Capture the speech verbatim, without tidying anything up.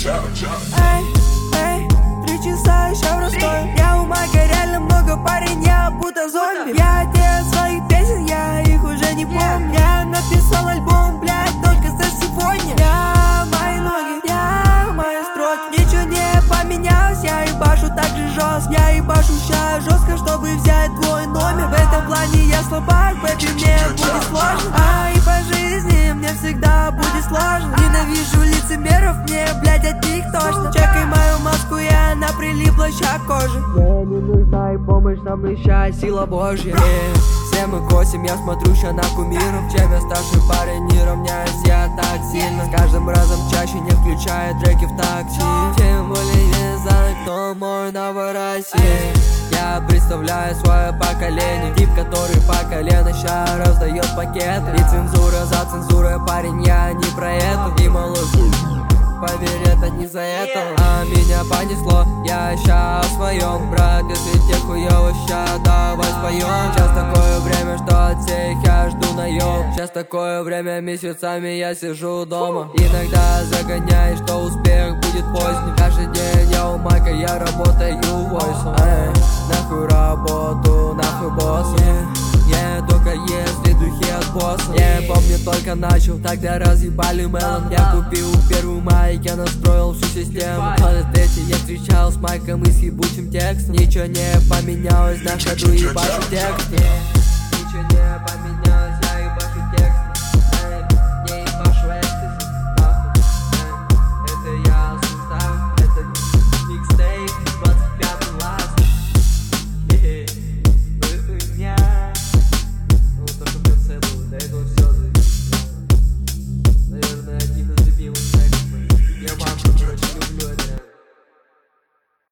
Эй, эй, три часа еще в Ростове. Я у Майка реально много, парень, я будто зомби. Я отец своих песен, я их уже не помню. Я написал альбом, блядь, только за сегодня. Я мои ноги, я мои строки. Ничего не поменялось, я ебашу так же жестко. Я ебашу ща жестко, чтобы взять твой номер. В этом плане я слабак, бэби, мне будет сложно. А и по жизни мне всегда будет сложно. Ненавижу лицемеров, мне, блядь, от них точно. Чекай мою маску, и она прилипла ща к коже. Мне не нужна и помощь, со мной ща сила Божья. Все мы косим, я смотрю ща на кумиров. Чем я старший парень, не равняюсь я так сильно. С каждым разом чаще, не включая треки в такси. Тем более не знаю, кто мой Новороссия. Я представляю свое поколение, тип, который по колено ща раздает пакеты. И цензура за цензурой, парень, я не про это. И малыш, поверь, это не за это. А меня понесло, я ща в своем. Брат, если те хуёво, ща давай споем. Сейчас такое время, что от всех я жду наём. Сейчас такое время, месяцами я сижу дома. Иногда загоняюсь, что успех будет поздним. Каждый день я у Майка, я работаю войсом. Эй, нахуй работу, нахуй босс. Я yeah, только если духи от босса. Я yeah, помню, только начал, тогда разъебали мелон. Я купил первый майк, я настроил всю систему. Ходят эти, я встречал с Майком и с ебучим текстом. Ничего не поменялось, на ходу ебашу тексты.